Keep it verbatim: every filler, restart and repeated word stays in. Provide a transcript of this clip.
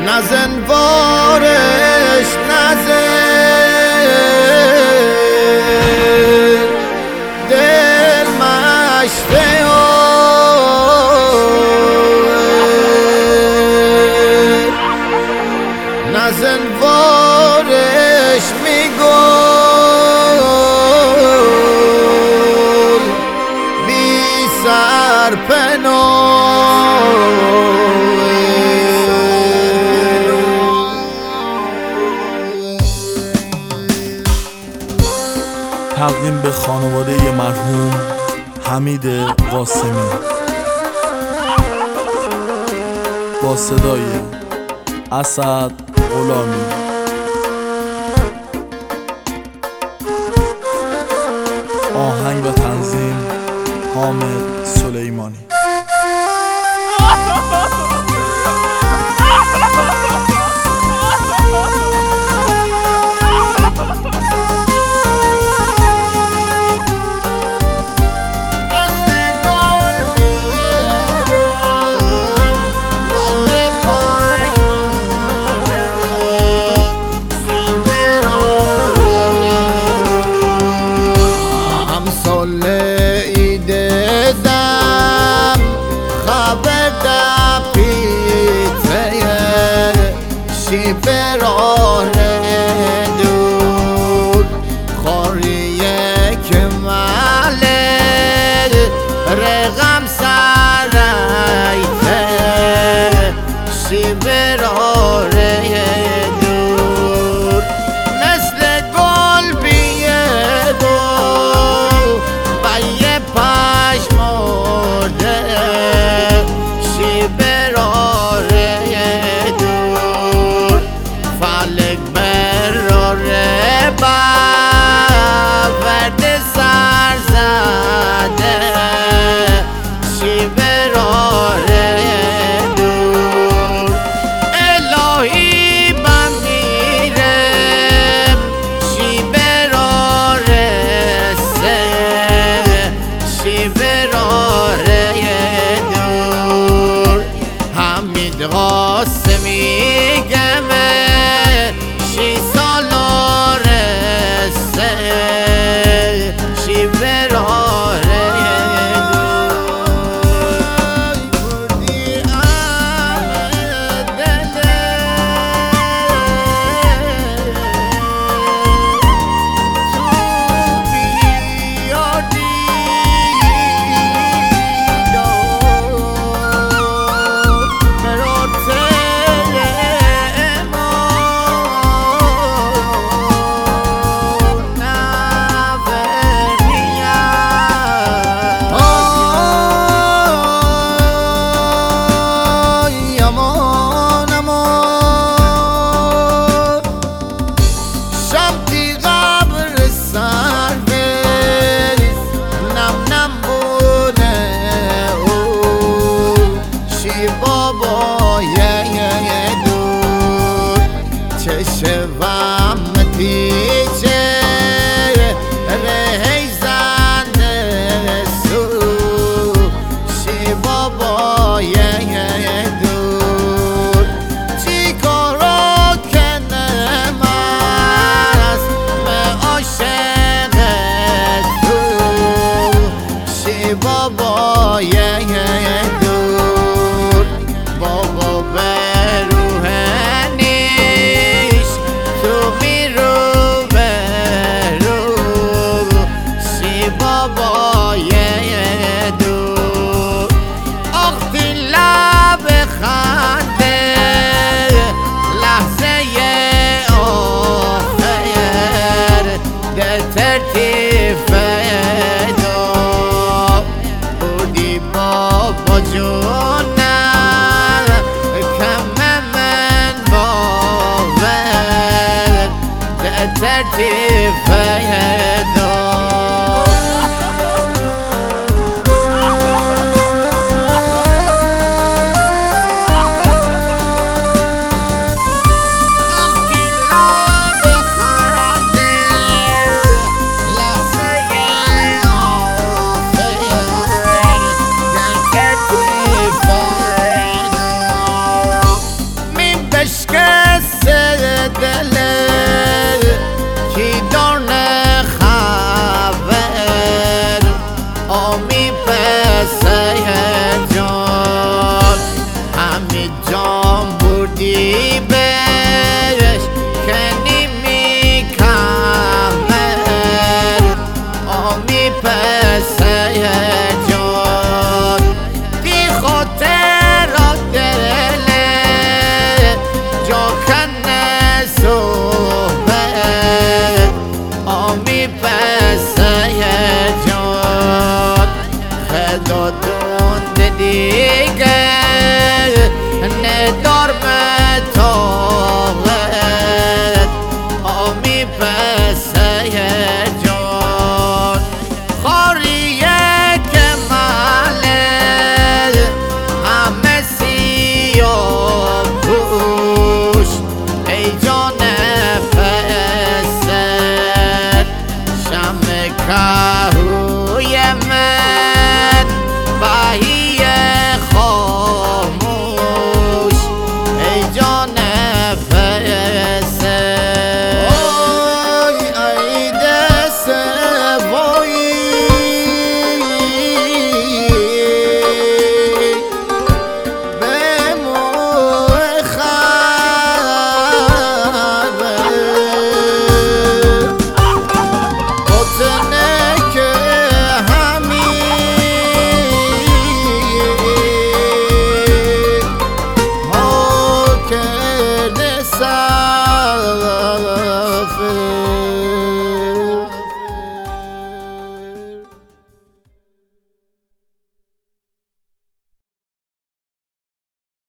نزن وارش نزن دل مشته نزن وارش میگل بی سرپناه تقدیم به خانواده مرحوم حمید قاسمی با صدای اسد غلامی. آهنگ و تنظیم حامد سلیمانی. برار دور خوریه که ماله رقم سرایته شی برار دور مثل گل بیدو بایه پشمرده شی برار ورد سر زده شی براره دور الهی من میرم شی براره سه شی براره دور حمید قاسمی گمه شی سالاره شی براره چشم پیچه رهی زنده سو شی بابای دور چی کارو کنم است به عاشق تو شی بابای دور بابا ترتیب فدا بودی با پسه جان همی جان بردی بهش که نیمی کمر آمی پسه جان دی خاطر را دله جا کنه صحبت آمی پسه جان خدا دون دیگه نداره